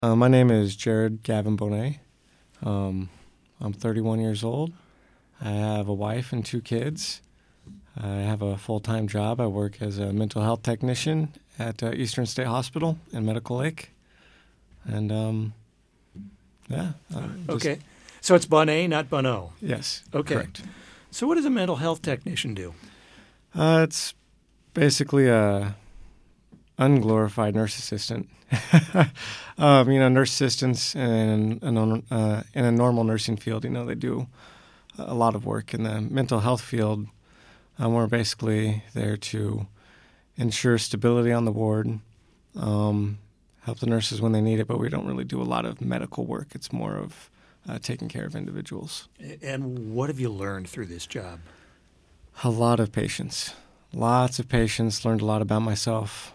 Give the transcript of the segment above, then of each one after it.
My name is Jared Gavin Bonet. I'm 31 years old. I have a wife and two kids. I have a full-time job. I work as a mental health technician at Eastern State Hospital in Medical Lake. And, yeah. Okay. So it's Bonet, not Bono. Yes, Okay. correct. So what does a mental health technician do? It's basically a unglorified nurse assistant. Nurse assistants in a normal nursing field, they do a lot of work. In the mental health field, we're basically there to ensure stability on the ward, help the nurses when they need it, but we don't really do a lot of medical work. It's more of taking care of individuals. And what have you learned through this job? A lot of patience. Lots of patience. Learned a lot about myself.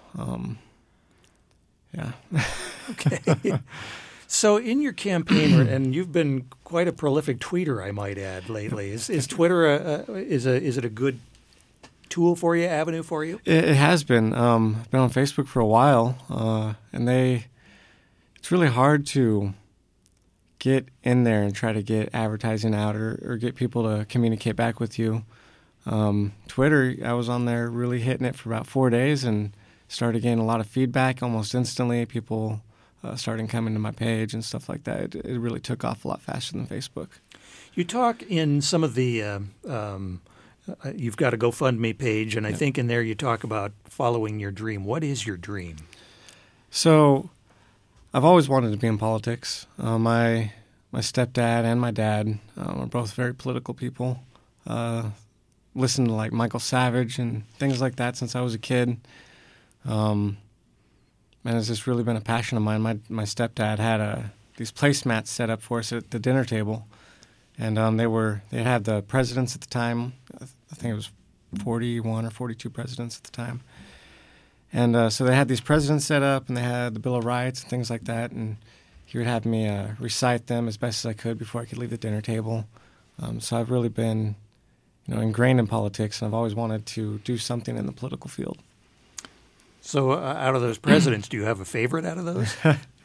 Yeah. Okay. So in your campaign, and you've been quite a prolific tweeter, I might add, lately. Is Twitter is it a good tool for you, avenue for you? It has been. I've been on Facebook for a while, and it's really hard to get in there and try to get advertising out or get people to communicate back with you. Twitter, I was on there really hitting it for about 4 days and started getting a lot of feedback almost instantly. People starting coming to my page and stuff like that. It really took off a lot faster than Facebook. You talk in some of the you've got a GoFundMe page, and I think in there you talk about following your dream. What is your dream? So I've always wanted to be in politics. My stepdad and my dad are both very political people. Listened to like Michael Savage and things like that since I was a kid. And it's just really been a passion of mine. My stepdad had these placemats set up for us at the dinner table, and they had the presidents at the time. I think it was 41 or 42 presidents at the time. And so they had these presidents set up, and they had the Bill of Rights and things like that. And he would have me recite them as best as I could before I could leave the dinner table. So I've really been, ingrained in politics, and I've always wanted to do something in the political field. So out of those presidents, do you have a favorite out of those?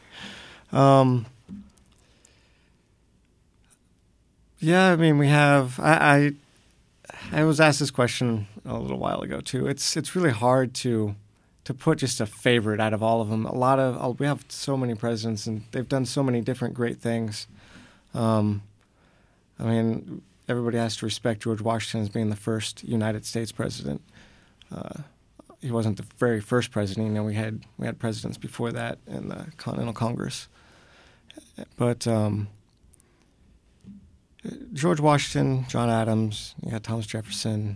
Yeah, I mean, we have. I was asked this question a little while ago too. It's really hard to put just a favorite out of all of them. We have so many presidents, and they've done so many different great things. I mean, everybody has to respect George Washington as being the first United States president. He wasn't the very first president. We had presidents before that in the Continental Congress. But George Washington, John Adams, you got Thomas Jefferson,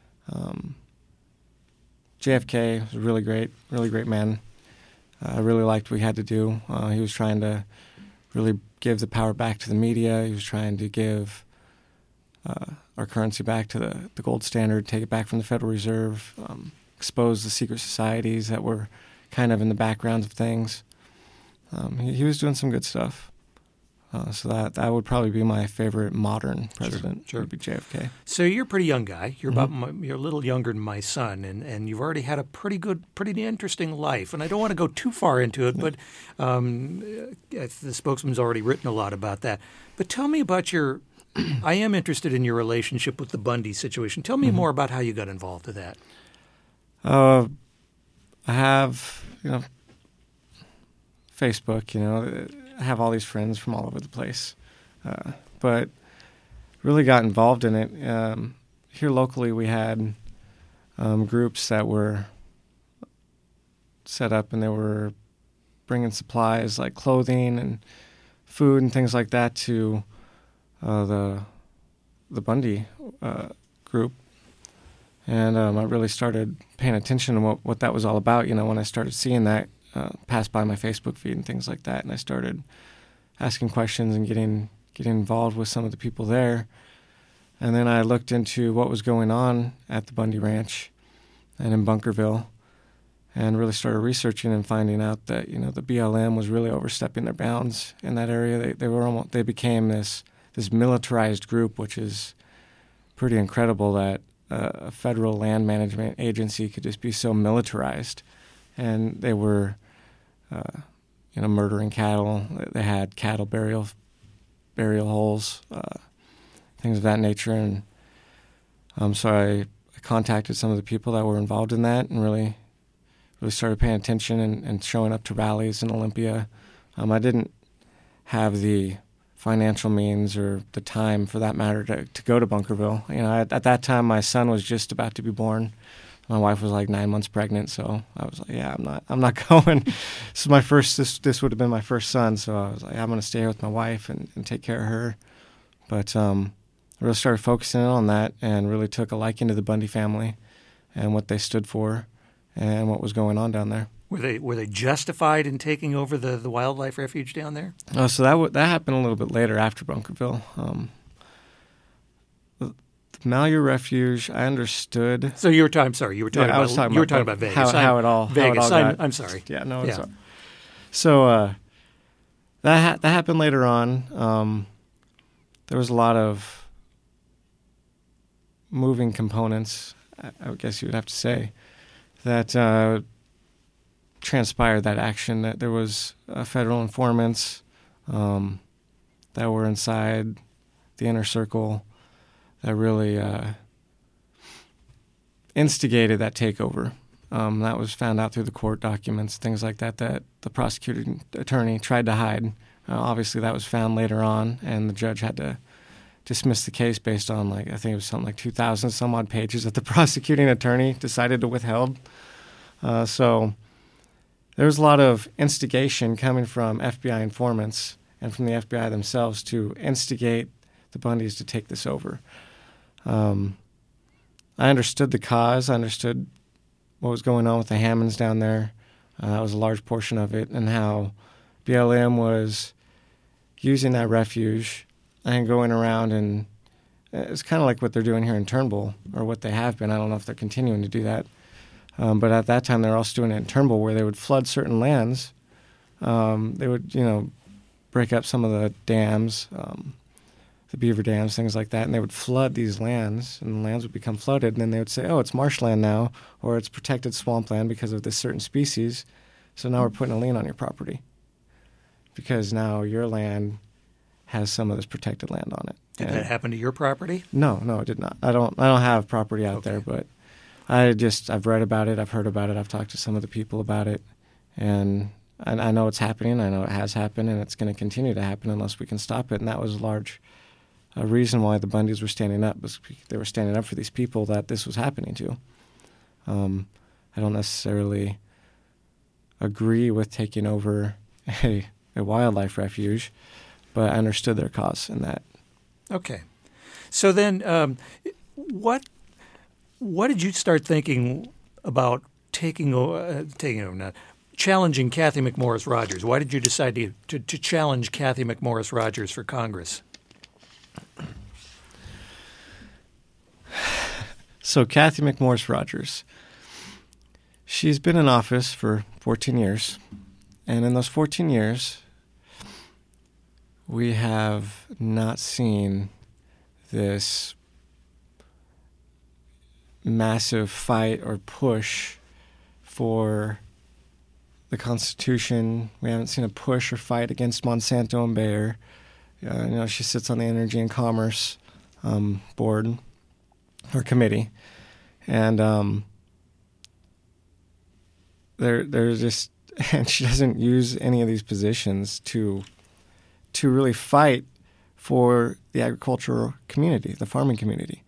JFK was a really great man. I really liked what he had to do. He was trying to really give the power back to the media. He was trying to give our currency back to the gold standard, take it back from the Federal Reserve, expose the secret societies that were kind of in the background of things. He was doing some good stuff. So that would probably be my favorite modern president. Sure. Would be JFK. So you're a pretty young guy. You're you're a little younger than my son, and you've already had a pretty interesting life. And I don't want to go too far into it, but the spokesman's already written a lot about that. But tell me about I am interested in your relationship with the Bundy situation. Tell me more about how you got involved with that. I have, Facebook, I have all these friends from all over the place. But really got involved in it. Here locally we had groups that were set up, and they were bringing supplies like clothing and food and things like that to the Bundy group. And I really started paying attention to what that was all about, when I started seeing that pass by my Facebook feed and things like that. And I started asking questions and getting involved with some of the people there. And then I looked into what was going on at the Bundy Ranch and in Bunkerville, and really started researching and finding out that, the BLM was really overstepping their bounds in that area. They became this militarized group, which is pretty incredible that a federal land management agency could just be so militarized. And they were murdering cattle. They had cattle burial holes, things of that nature. And so I contacted some of the people that were involved in that and really started paying attention and showing up to rallies in Olympia. I didn't have the financial means or the time, for that matter, to go to Bunkerville. At that time, my son was just about to be born. My wife was like 9 months pregnant, so I was like, yeah, I'm not going. This would have been my first son, so I was like, I'm going to stay here with my wife and take care of her. But I really started focusing on that and really took a liking to the Bundy family and what they stood for and what was going on down there. Were they justified in taking over the wildlife refuge down there? Oh, so that happened a little bit later after Bunkerville. The Malheur Refuge, I understood. So you were talking about Vegas. How it all got. I'm sorry. Yeah, no, it's all. So that happened later on. There was a lot of moving components, I guess you would have to say, that transpired that action. That there was federal informants that were inside the inner circle that really instigated that takeover. That was found out through the court documents, things like that the prosecuting attorney tried to hide. Obviously, that was found later on, and the judge had to dismiss the case based on, I think it was something like 2,000 some odd pages that the prosecuting attorney decided to withhold. So there was a lot of instigation coming from FBI informants and from the FBI themselves to instigate the Bundys to take this over. I understood the cause. I understood what was going on with the Hammonds down there. That was a large portion of it, and how BLM was using that refuge and going around, and it's kind of like what they're doing here in Turnbull, or what they have been. I don't know if they're continuing to do that. But at that time, they were also doing it in Turnbull, where they would flood certain lands. They would, break up some of the dams, the beaver dams, things like that, and they would flood these lands, and the lands would become flooded, and then they would say, oh, it's marshland now, or it's protected swampland because of this certain species, so now we're putting a lien on your property because now your land has some of this protected land on it. Did that happen to your property? No, it did not. I don't have property out there, but I've read about it, I've heard about it, I've talked to some of the people about it, and I know it's happening, I know it has happened, and it's going to continue to happen unless we can stop it. And that was a reason why the Bundys were standing up, was they were standing up for these people that this was happening to. I don't necessarily agree with taking over a wildlife refuge, but I understood their cause in that. Okay. So then what did you start thinking about challenging Cathy McMorris Rodgers? Why did you decide to challenge Cathy McMorris Rodgers for Congress? So Cathy McMorris Rodgers, she's been in office for 14 years, and in those 14 years, we have not seen this massive fight or push for the Constitution. We haven't seen a push or fight against Monsanto and Bayer. She sits on the Energy and Commerce board or committee, and they're just, and she doesn't use any of these positions to really fight for the agricultural community, the farming community.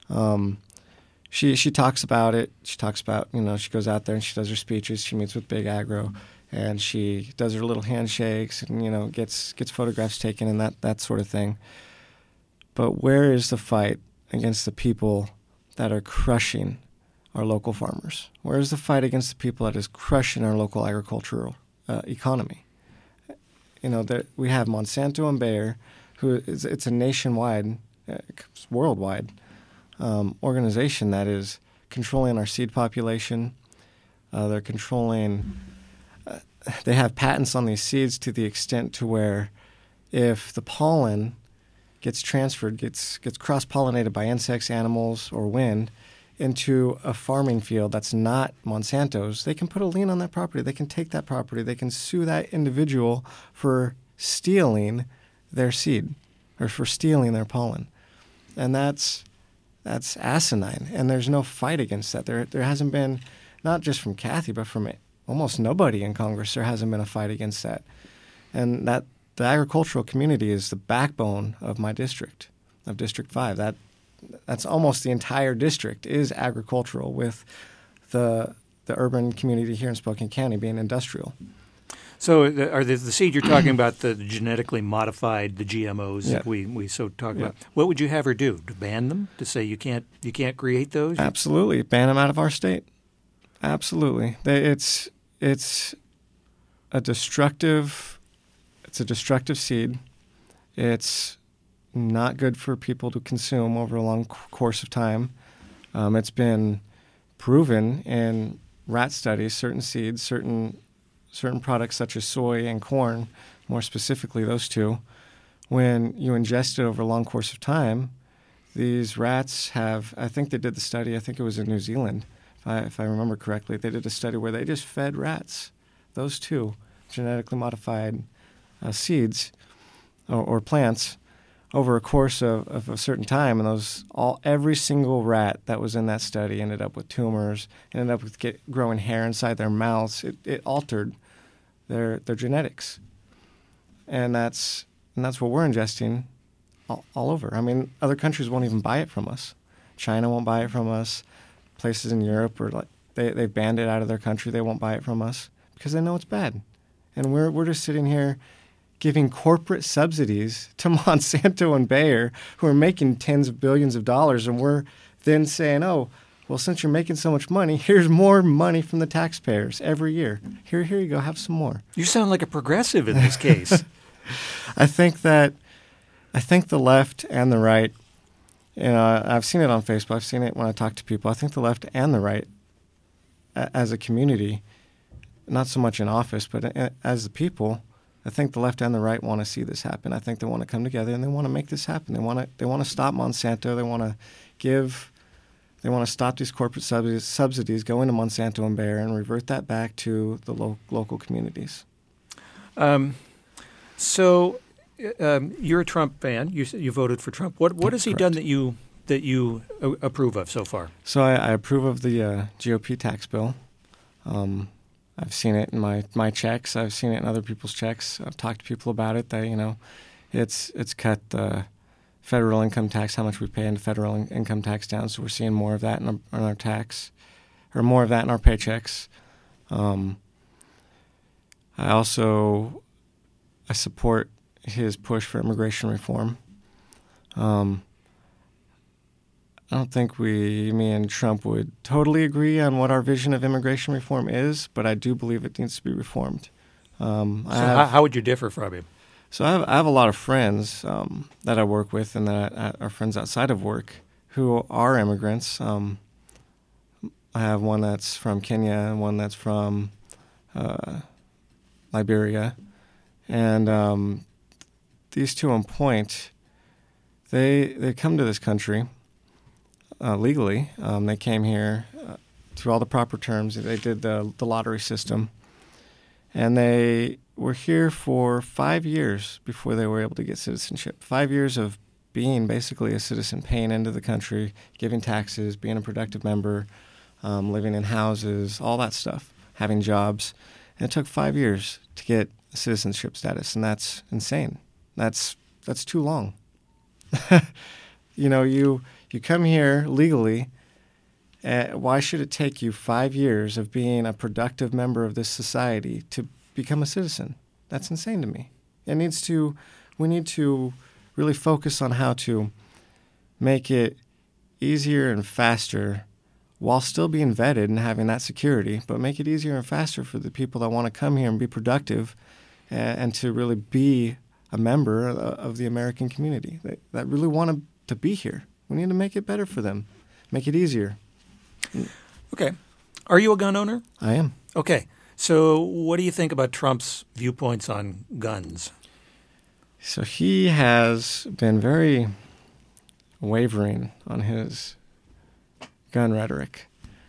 She talks about it. She talks about, she goes out there and she does her speeches. She meets with Big Agro, and she does her little handshakes and, gets photographs taken and that sort of thing. But where is the fight against the people that are crushing our local farmers? Where is the fight against the people that is crushing our local agricultural economy? We have Monsanto and Bayer, it's a nationwide, worldwide organization that is controlling our seed population. They're controlling. They have patents on these seeds to the extent to where, if the pollen gets transferred, gets cross-pollinated by insects, animals, or wind, into a farming field that's not Monsanto's, they can put a lien on that property. They can take that property. They can sue that individual for stealing their seed or for stealing their pollen. And that's asinine. And there's no fight against that. There hasn't been, not just from Kathy, but from almost nobody in Congress, there hasn't been a fight against that. And that the agricultural community is the backbone of my district, of District 5. That's almost the entire district is agricultural, with the urban community here in Spokane County being industrial. So are the seed you're talking about, the genetically modified, the GMOs that we so talk about, what would you have her do? To ban them? To say you can't create those? Absolutely. Ban them out of our state. Absolutely. It's a destructive seed. It's not good for people to consume over a long course of time. It's been proven in rat studies, certain seeds, certain products such as soy and corn, more specifically those two, when you ingest it over a long course of time, these rats have, I think they did the study, I think it was in New Zealand, if I remember correctly, they did a study where they just fed rats, those two genetically modified seeds or plants over a course of a certain time, and every single rat that was in that study ended up with tumors, ended up with growing hair inside their mouths. It altered their genetics, and that's what we're ingesting all over. I mean, other countries won't even buy it from us. China won't buy it from us. Places in Europe are like they banned it out of their country. They won't buy it from us because they know it's bad, and we're just sitting here giving corporate subsidies to Monsanto and Bayer, who are making tens of billions of dollars, and we're then saying, oh, well, since you're making so much money, here's more money from the taxpayers every year. Here you go, have some more. You sound like a progressive in this case. I think the left and the right, I've seen it on Facebook, I've seen it when I talk to people, I think the left and the right as a community, not so much in office, but as the people, I think the left and the right want to see this happen. I think they want to come together and they want to make this happen. They want to stop Monsanto. They want to stop these corporate subsidies, go into Monsanto and Bayer, and revert that back to the local communities. So you're a Trump fan. You voted for Trump. What has he done that you approve of so far? So I approve of the GOP tax bill. I've seen it in my checks. I've seen it in other people's checks. I've talked to people about it. It's cut the federal income tax, how much we pay into federal income tax down. So we're seeing more of that in our tax, or more of that in our paychecks. I support his push for immigration reform. I don't think me and Trump would totally agree on what our vision of immigration reform is, but I do believe it needs to be reformed. How would you differ from him? So I have a lot of friends that I work with and that are friends outside of work who are immigrants. I have one that's from Kenya and one that's from Liberia. And these two on point, they come to this country legally. They came here through all the proper terms. They did the lottery system. And they were here for 5 years before they were able to get citizenship. 5 years of being basically a citizen, paying into the country, giving taxes, being a productive member, living in houses, all that stuff, having jobs. And it took 5 years to get citizenship status, and that's insane. That's too long. You come here legally. Why should it take you 5 years of being a productive member of this society to become a citizen? That's insane to me. We need to really focus on how to make it easier and faster while still being vetted and having that security, but make it easier and faster for the people that want to come here and be productive and to really be a member of the American community that really want to be here. We need to make it better for them, make it easier. Okay. Are you a gun owner? I am. Okay. So what do you think about Trump's viewpoints on guns? So he has been very wavering on his gun rhetoric.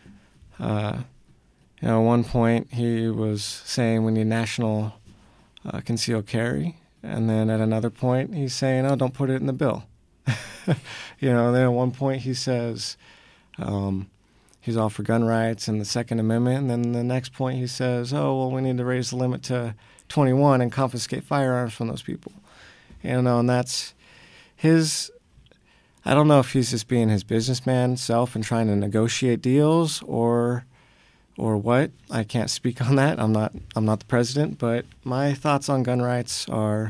At one point he was saying we need national concealed carry, and then at another point he's saying, "Oh, don't put it in the bill." Then at one point he says he's all for gun rights and the Second Amendment, and then the next point he says, "Oh, well, we need to raise the limit to 21 and confiscate firearms from those people." And that's his. I don't know if he's just being his businessman self and trying to negotiate deals or what. I can't speak on that. I'm not the president, but my thoughts on gun rights are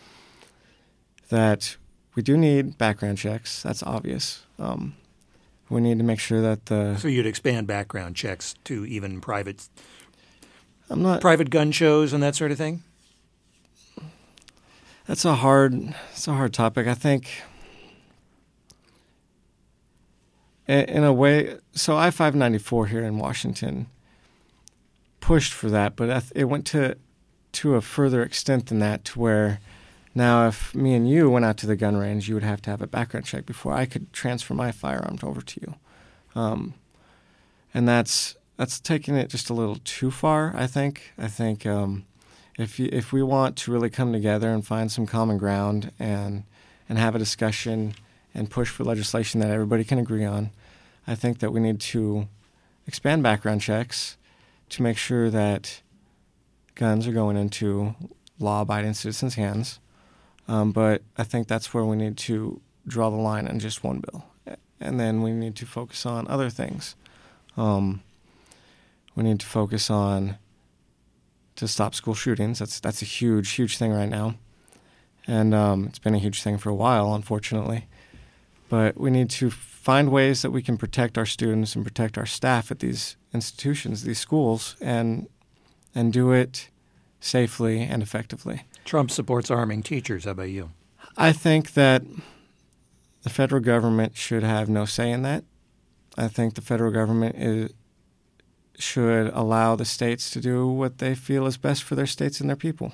that we do need background checks. That's obvious. We need to make sure that So you'd expand background checks to even private gun shows and that sort of thing? That's a hard topic. I think in a way, so I-594 here in Washington pushed for that, but it went to a further extent than that, to where now if me and you went out to the gun range, you would have to have a background check before I could transfer my firearm over to you. And that's taking it just a little too far, I think. I think if we want to really come together and find some common ground and have a discussion and push for legislation that everybody can agree on, I think that we need to expand background checks to make sure that guns are going into law-abiding citizens' hands. But I think that's where we need to draw the line on just one bill. And then we need to focus on other things. We need to focus on to stop school shootings. That's a huge thing right now. And it's been a huge thing for a while, unfortunately. But we need to find ways that we can protect our students and protect our staff at these institutions, these schools, and do it safely and effectively. Trump supports arming teachers. How about you? I think that the federal government should have no say in that. I think the federal government should allow the states to do what they feel is best for their states and their people.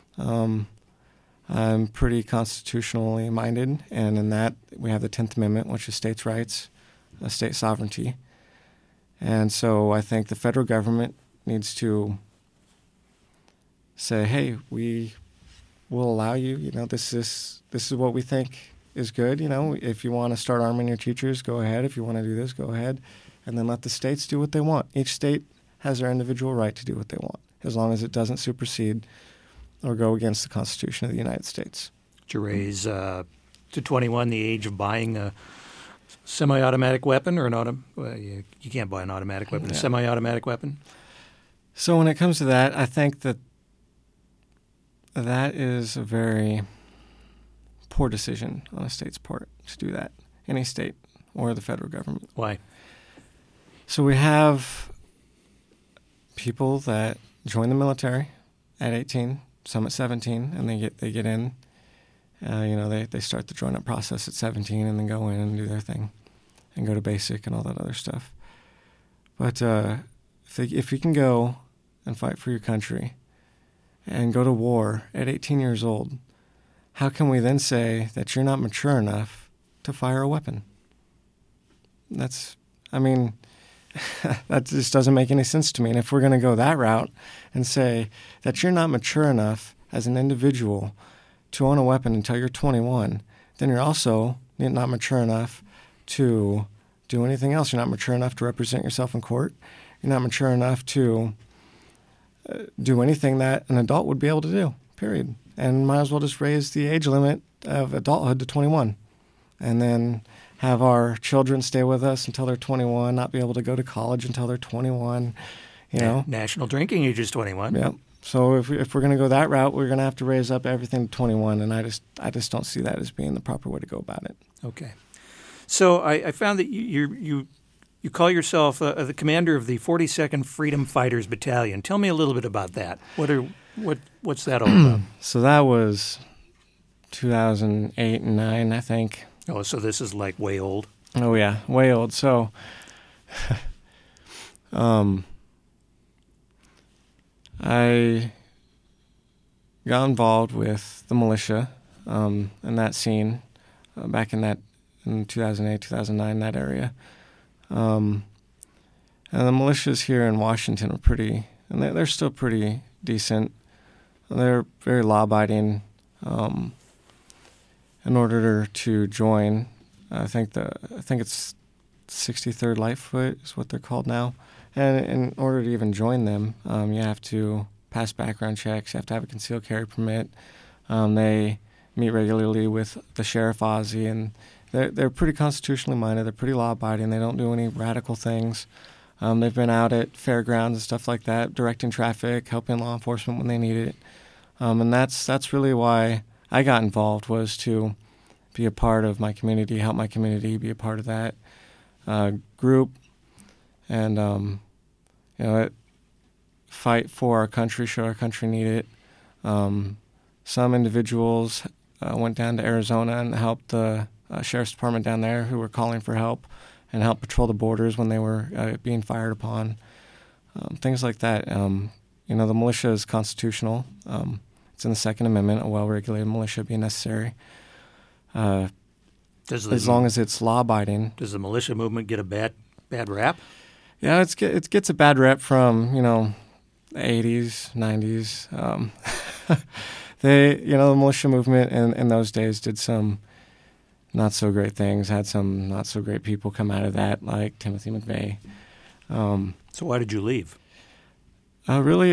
I'm pretty constitutionally minded, and in that we have the 10th Amendment, which is states' rights, state sovereignty. And so I think the federal government needs to say, hey, we will allow you, this is what we think is good. If you want to start arming your teachers, go ahead. If you want to do this, go ahead. And then let the states do what they want. Each state has their individual right to do what they want, as long as it doesn't supersede or go against the Constitution of the United States. To raise to 21 the age of buying a semi-automatic weapon, or you can't buy an automatic weapon, a semi-automatic weapon? So when it comes to that, I think that is a very poor decision on a state's part to do that, any state or the federal government. Why? So we have people that join the military at 18, some at 17, and they get in. They start the join-up process at 17 and then go in and do their thing and go to basic and all that other stuff. But if you can go and fight for your country and go to war at 18 years old, how can we then say that you're not mature enough to fire a weapon? That just doesn't make any sense to me. And if we're going to go that route and say that you're not mature enough as an individual to own a weapon until you're 21, then you're also not mature enough to do anything else. You're not mature enough to represent yourself in court. You're not mature enough to do anything that an adult would be able to do, period. And might as well just raise the age limit of adulthood to 21 and then have our children stay with us until they're 21, not be able to go to college until they're 21, National drinking age is 21. Yep. So if we're going to go that route, we're going to have to raise up everything to 21, and I just don't see that as being the proper way to go about it. Okay. So I found that you call yourself the commander of the 42nd Freedom Fighters Battalion. Tell me a little bit about that. What's that all about? So that was 2008 and 9, I think. Oh, so this is like way old. Oh yeah, way old. So, I got involved with the militia in that scene back in 2008, 2009, that area. And the militias here in Washington are and they're still pretty decent. They're very law-abiding. In order to join, I think it's 63rd Lightfoot is what they're called now. And in order to even join them, you have to pass background checks. You have to have a concealed carry permit. They meet regularly with the Sheriff Ozzie, and they're pretty constitutionally minded. They're pretty law-abiding. They don't do any radical things. They've been out at fairgrounds and stuff like that, directing traffic, helping law enforcement when they need it. And that's really why I got involved, was to be a part of my community, help my community, be a part of that group, and fight for our country, show our country need it. Some individuals went down to Arizona and helped the sheriff's department down there who were calling for help, and help patrol the borders when they were being fired upon. Things like that. The militia is constitutional. It's in the Second Amendment, a well-regulated militia being necessary. As long as it's law-abiding. Does the militia movement get a bad rap? Yeah, it gets a bad rep from, the 80s, 90s. The militia movement in those days did some not so great things, had some not so great people come out of that, like Timothy McVeigh. So why did you leave? Really,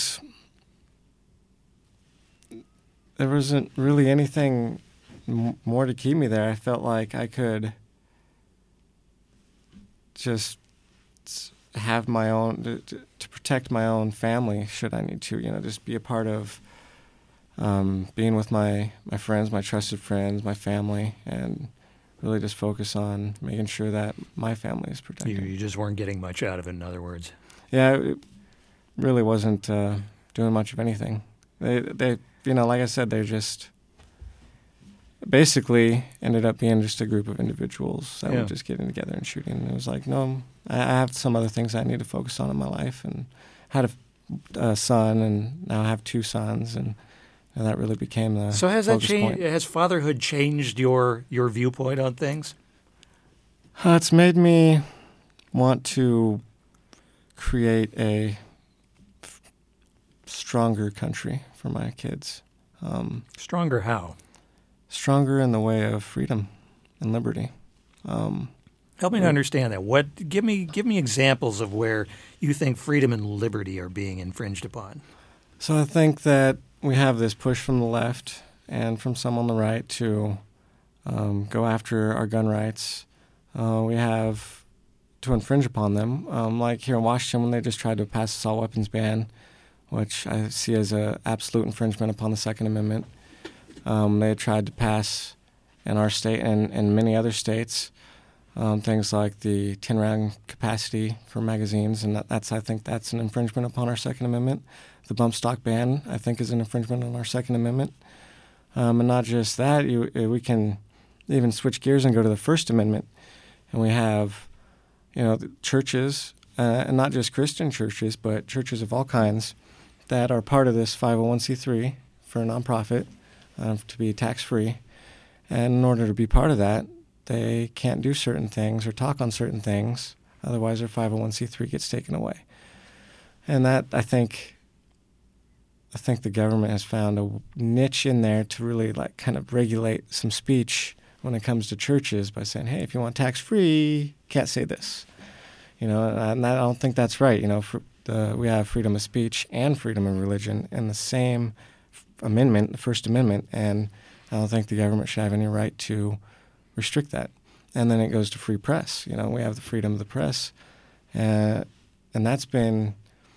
there wasn't really anything more to keep me there. I felt like I could just have my own, to protect my own family should I need to, just be a part of being with my friends, my trusted friends, my family, and really just focus on making sure that my family is protected. You just weren't getting much out of it, in other words. Yeah, it really wasn't doing much of anything. They like I said, they just basically ended up being just a group of individuals that were just getting together and shooting. And it was like, no, I have some other things I need to focus on in my life, and had a son, and now I have two sons, and that really became the So has that changed? Point. Has fatherhood changed your viewpoint on things? It's made me want to create a stronger country for my kids. Stronger how? Stronger in the way of freedom and liberty. Help me to understand that. Give me examples of where you think freedom and liberty are being infringed upon. So I think that we have this push from the left and from some on the right to go after our gun rights. We have to infringe upon them. Like here in Washington, when they just tried to pass the assault weapons ban, which I see as an absolute infringement upon the Second Amendment. They tried to pass in our state and many other states things like the 10-round capacity for magazines, and I think that's an infringement upon our Second Amendment. The bump stock ban, I think, is an infringement on our Second Amendment. And not just that, we can even switch gears and go to the First Amendment, and we have, the churches, and not just Christian churches, but churches of all kinds that are part of this 501c3 for a nonprofit to be tax-free. And in order to be part of that, they can't do certain things or talk on certain things. Otherwise, their 501c3 gets taken away. And that, I think the government has found a niche in there to really kind of regulate some speech when it comes to churches by saying, hey, if you want tax-free, can't say this. And I don't think that's right. We have freedom of speech and freedom of religion in the same amendment, the First Amendment, and I don't think the government should have any right to restrict that. And then it goes to free press. We have the freedom of the press, and that's been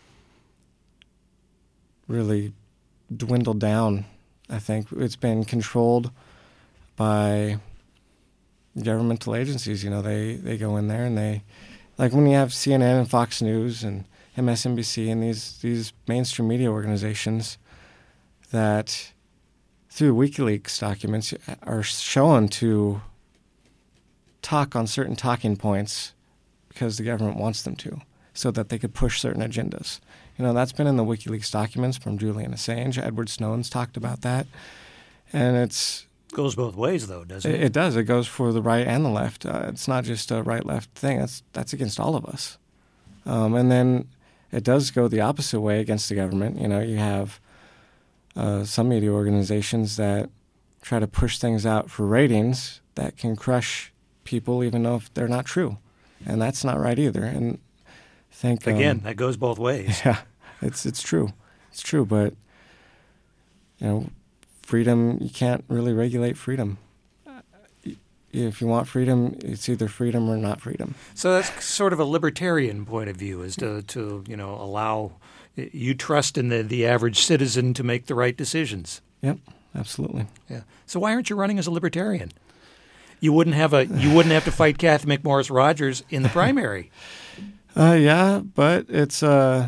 really dwindled down. I think it's been controlled by governmental agencies. They go in there and they, like when you have CNN and Fox News and MSNBC and these mainstream media organizations that through WikiLeaks documents are shown to talk on certain talking points because the government wants them to, so that they could push certain agendas. That's been in the WikiLeaks documents from Julian Assange. Edward Snowden's talked about that. And it's Goes both ways, though, doesn't it? It does. It goes for the right and the left. It's not just a right-left thing. That's against all of us. And then it does go the opposite way against the government. You know, you have some media organizations that try to push things out for ratings that can crush people even though if they're not true. And that's not right either. And I think again, that goes both ways. Yeah, it's true. It's true, but you know, freedom, you can't really regulate freedom. If you want freedom, it's either freedom or not freedom. So that's sort of a libertarian point of view, is to allow you trust in the average citizen to make the right decisions. Yep, absolutely. Yeah. So why aren't you running as a libertarian? You wouldn't have to fight Kathy McMorris Rodgers in the primary. Yeah, but it's I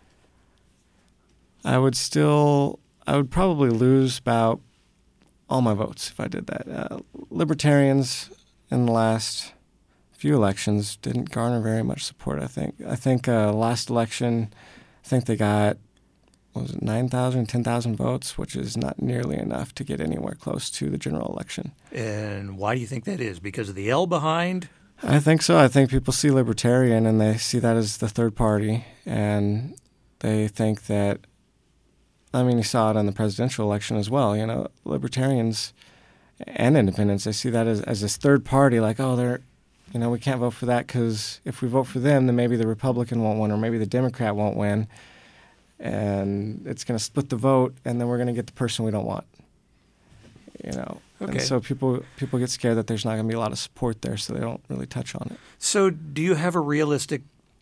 would probably lose about all my votes if I did that. Libertarians in the last few elections didn't garner very much support, I think. I think last election, I think they got, 9,000, 10,000 votes, which is not nearly enough to get anywhere close to the general election. And why do you think that is? Because of the L behind? I think so. I think people see libertarian and they see that as the third party, and they think that, I mean, you saw it in the presidential election as well. You know, libertarians and independents, they see that as this third party, like, oh, we can't vote for that because if we vote for them, then maybe the Republican won't win or maybe the Democrat won't win. And it's going to split the vote, and then we're going to get the person we don't want. You know, okay. And so people get scared that there's not going to be a lot of support there, so they don't really touch on it. So, do you have a realistic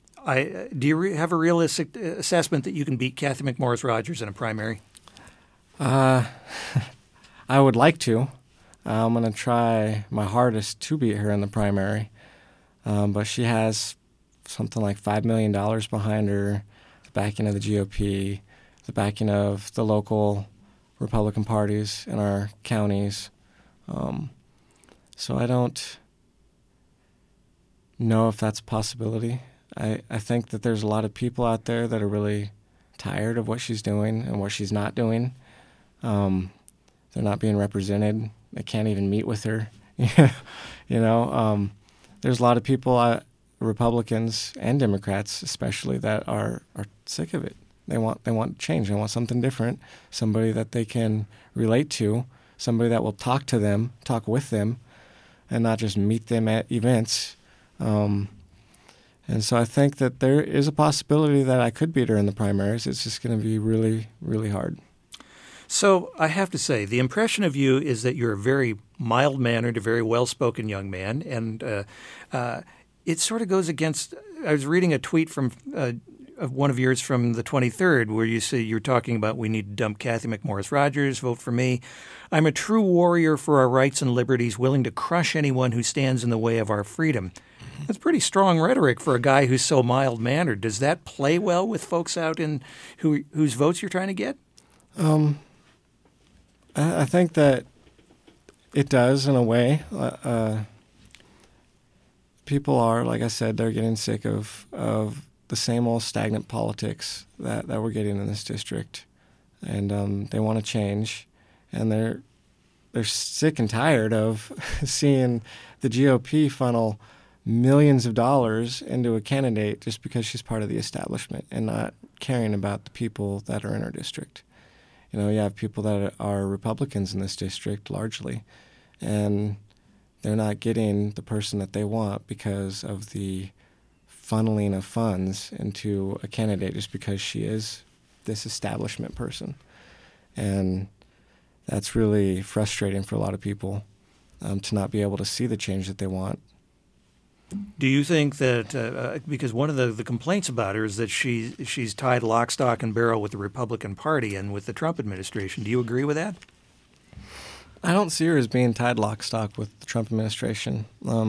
assessment that you can beat Kathy McMorris Rodgers in a primary? I would like to. I'm going to try my hardest to beat her in the primary, but she has something like $5 million behind her. Backing of the GOP, the backing of the local Republican parties in our counties. So I don't know if that's a possibility. I think that there's a lot of people out there that are really tired of what she's doing and what she's not doing. They're not being represented. They can't even meet with her. There's a lot of people, Republicans and Democrats especially, that are sick of it. They want change. They want something different, somebody that they can relate to, somebody that will talk to them, talk with them, and not just meet them at events. And so I think that there is a possibility that I could beat her in the primaries. It's just going to be really, really hard. So I have to say, the impression of you is that you're a very mild-mannered, a very well-spoken young man, and it sort of goes against. I was reading a tweet from of one of yours from the 23rd where you say you're talking about we need to dump Kathy McMorris Rodgers, vote for me. I'm a true warrior for our rights and liberties, willing to crush anyone who stands in the way of our freedom. That's pretty strong rhetoric for a guy who's so mild-mannered. Does that play well with folks out in whose votes you're trying to get? I think that it does in a way. People are, like I said, they're getting sick of the same old stagnant politics that we're getting in this district, and they want to change, and they're sick and tired of seeing the GOP funnel millions of dollars into a candidate just because she's part of the establishment and not caring about the people that are in her district. You know, you have people that are Republicans in this district largely, and they're not getting the person that they want because of the funneling of funds into a candidate just because she is this establishment person. And that's really frustrating for a lot of people to not be able to see the change that they want. Do you think that because one of the complaints about her is that she's tied lock, stock, and barrel with the Republican Party and with the Trump administration? Do you agree with that? I don't see her as being tied lock, stock with the Trump administration.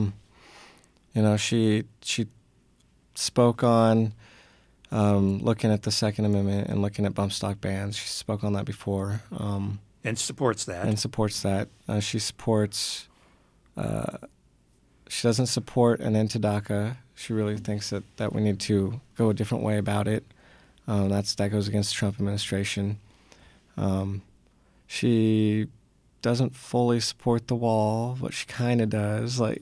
She spoke on looking at the Second Amendment and looking at bump stock bans. She spoke on that before. And supports that. She supports. She doesn't support an end to DACA. She really thinks that we need to go a different way about it. That goes against the Trump administration. She doesn't fully support the wall, but she kind of does. Like,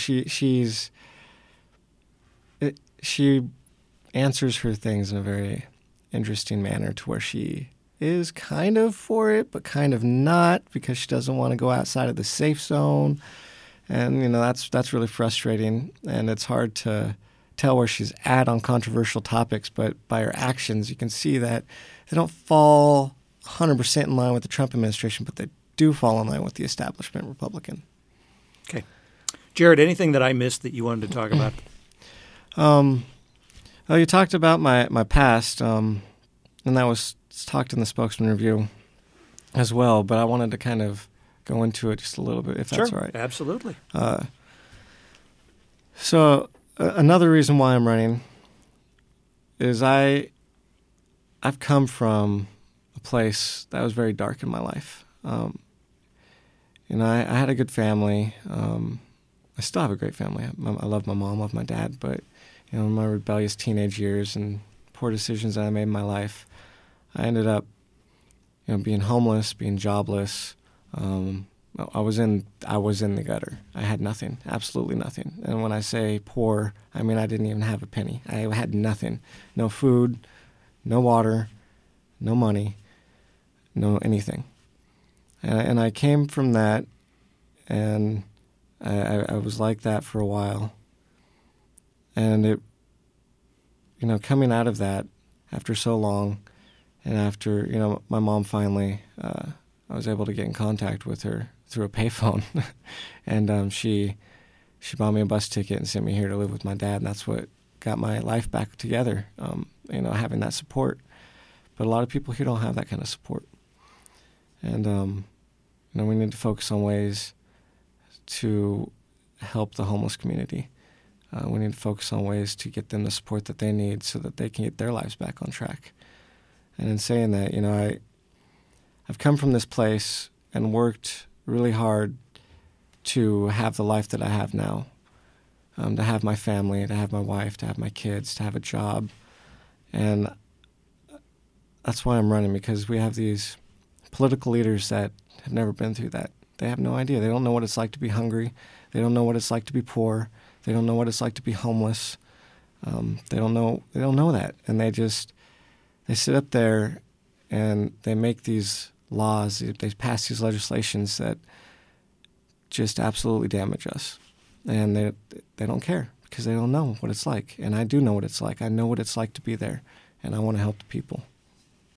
she answers her things in a very interesting manner to where she is kind of for it, but kind of not, because she doesn't want to go outside of the safe zone. And, that's really frustrating. And it's hard to tell where she's at on controversial topics, but by her actions, you can see that they don't fall 100% in line with the Trump administration, but they do fall in line with the establishment Republican. Okay. Jared, anything that I missed that you wanted to talk about? Well, you talked about my past, and that was talked in the Spokesman Review as well, but I wanted to kind of go into it just a little bit, if that's all right. Sure, absolutely. So another reason why I'm running is I've come from a place that was very dark in my life. I had a good family. I still have a great family. I love my mom, love my dad, but in my rebellious teenage years and poor decisions that I made in my life, I ended up, being homeless, being jobless. I was in the gutter. I had nothing, absolutely nothing. And when I say poor, I mean I didn't even have a penny. I had nothing, no food, no water, no money, no anything. And I came from that, and I was like that for a while. And it, coming out of that after so long, and after, my mom finally, I was able to get in contact with her through a payphone. And she bought me a bus ticket and sent me here to live with my dad. And that's what got my life back together, having that support. But a lot of people here don't have that kind of support. And, we need to focus on ways to help the homeless community. We need to focus on ways to get them the support that they need so that they can get their lives back on track. And in saying that, I've come from this place and worked really hard to have the life that I have now, to have my family, to have my wife, to have my kids, to have a job. And that's why I'm running, because we have these political leaders that have never been through that. They have no idea. They don't know what it's like to be hungry. They don't know what it's like to be poor. They don't know what it's like to be homeless. They don't know that. And they sit up there and they make these laws, they pass these legislations that just absolutely damage us. And they don't care because they don't know what it's like. And I do know what it's like. I know what it's like to be there. And I want to help the people.